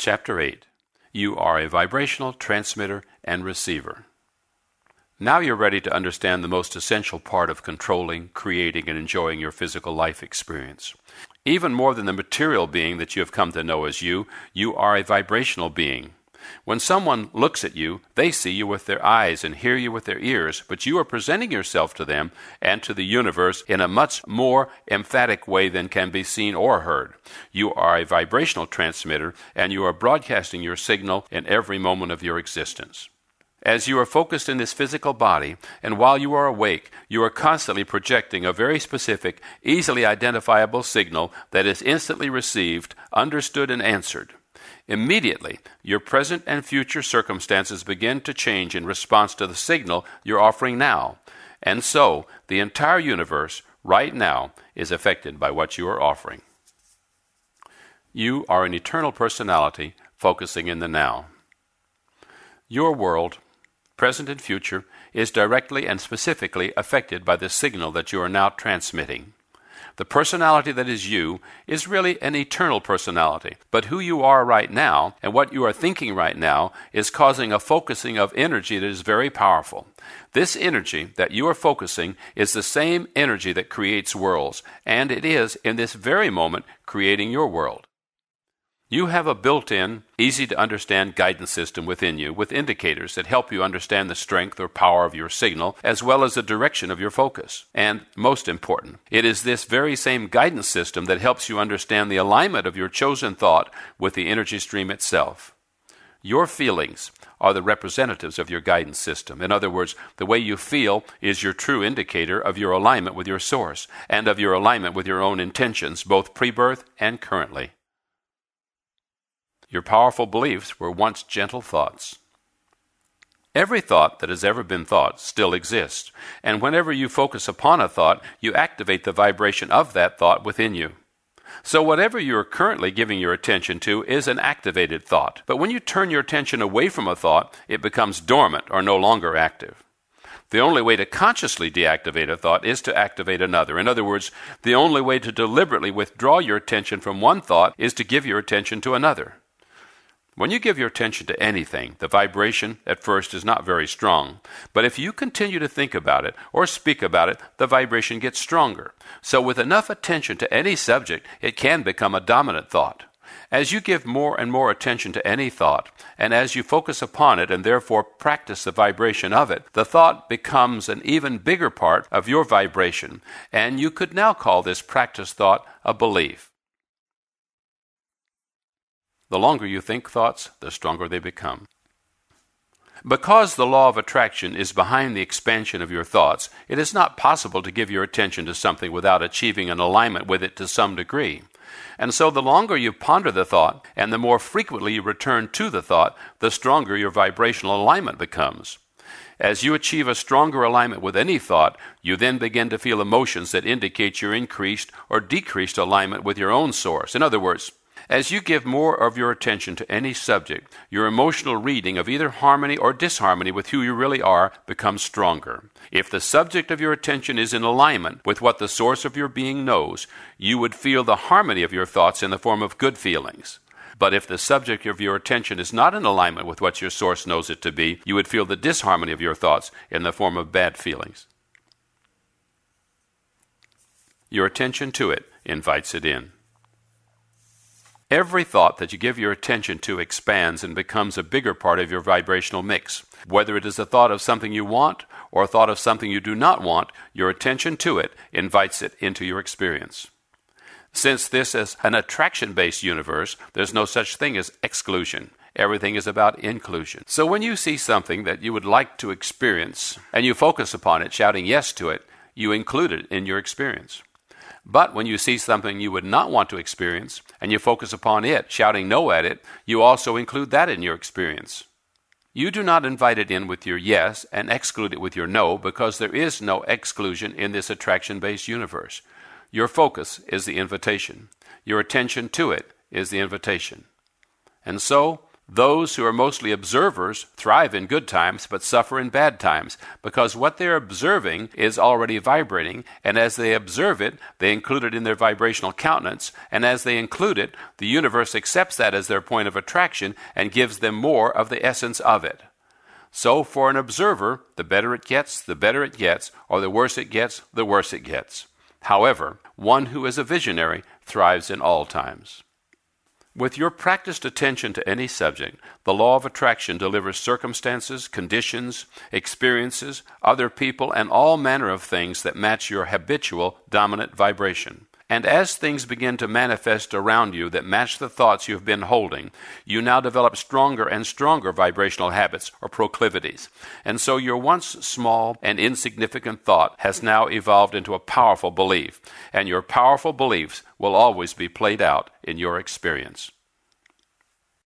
Chapter 8. You are a vibrational transmitter and receiver. Now you're ready to understand the most essential part of controlling, creating, and enjoying your physical life experience. Even more than the material being that you have come to know as you are a vibrational being. When someone looks at you, they see you with their eyes and hear you with their ears, but you are presenting yourself to them and to the universe in a much more emphatic way than can be seen or heard. You are a vibrational transmitter, and you are broadcasting your signal in every moment of your existence. As you are focused in this physical body, and while you are awake, you are constantly projecting a very specific, easily identifiable signal that is instantly received, understood, and answered. Immediately, your present and future circumstances begin to change in response to the signal you're offering now. And so, the entire universe, right now, is affected by what you are offering. You are an eternal personality focusing in the now. Your world, present and future, is directly and specifically affected by the signal that you are now transmitting. The personality that is you is really an eternal personality, but who you are right now and what you are thinking right now is causing a focusing of energy that is very powerful. This energy that you are focusing is the same energy that creates worlds, and it is, in this very moment, creating your world. You have a built-in, easy-to-understand guidance system within you with indicators that help you understand the strength or power of your signal as well as the direction of your focus. And, most important, it is this very same guidance system that helps you understand the alignment of your chosen thought with the energy stream itself. Your feelings are the representatives of your guidance system. In other words, the way you feel is your true indicator of your alignment with your source and of your alignment with your own intentions, both pre-birth and currently. Your powerful beliefs were once gentle thoughts. Every thought that has ever been thought still exists, and whenever you focus upon a thought, you activate the vibration of that thought within you. So whatever you are currently giving your attention to is an activated thought. But when you turn your attention away from a thought, it becomes dormant or no longer active. The only way to consciously deactivate a thought is to activate another. In other words, the only way to deliberately withdraw your attention from one thought is to give your attention to another. When you give your attention to anything, the vibration at first is not very strong. But if you continue to think about it or speak about it, the vibration gets stronger. So with enough attention to any subject, it can become a dominant thought. As you give more and more attention to any thought, and as you focus upon it and therefore practice the vibration of it, the thought becomes an even bigger part of your vibration, and you could now call this practice thought a belief. The longer you think thoughts, the stronger they become. Because the law of attraction is behind the expansion of your thoughts, it is not possible to give your attention to something without achieving an alignment with it to some degree. And so the longer you ponder the thought, and the more frequently you return to the thought, the stronger your vibrational alignment becomes. As you achieve a stronger alignment with any thought, you then begin to feel emotions that indicate your increased or decreased alignment with your own source. In other words, as you give more of your attention to any subject, your emotional reading of either harmony or disharmony with who you really are becomes stronger. If the subject of your attention is in alignment with what the source of your being knows, you would feel the harmony of your thoughts in the form of good feelings. But if the subject of your attention is not in alignment with what your source knows it to be, you would feel the disharmony of your thoughts in the form of bad feelings. Your attention to it invites it in. Every thought that you give your attention to expands and becomes a bigger part of your vibrational mix. Whether it is a thought of something you want or a thought of something you do not want, your attention to it invites it into your experience. Since this is an attraction-based universe, there's no such thing as exclusion. Everything is about inclusion. So when you see something that you would like to experience and you focus upon it, shouting yes to it, you include it in your experience. But when you see something you would not want to experience, and you focus upon it, shouting no at it, you also include that in your experience. You do not invite it in with your yes and exclude it with your no, because there is no exclusion in this attraction-based universe. Your focus is the invitation. Your attention to it is the invitation. And so, Those who are mostly observers thrive in good times but suffer in bad times, because what they're observing is already vibrating, and as they observe it, they include it in their vibrational countenance, and as they include it, the universe accepts that as their point of attraction and gives them more of the essence of it. So for an observer, the better it gets, or the worse it gets, the worse it gets. However, one who is a visionary thrives in all times. With your practiced attention to any subject, the law of attraction delivers circumstances, conditions, experiences, other people, and all manner of things that match your habitual dominant vibration. And as things begin to manifest around you that match the thoughts you have been holding, you now develop stronger and stronger vibrational habits or proclivities. And so your once small and insignificant thought has now evolved into a powerful belief, and your powerful beliefs will always be played out in your experience.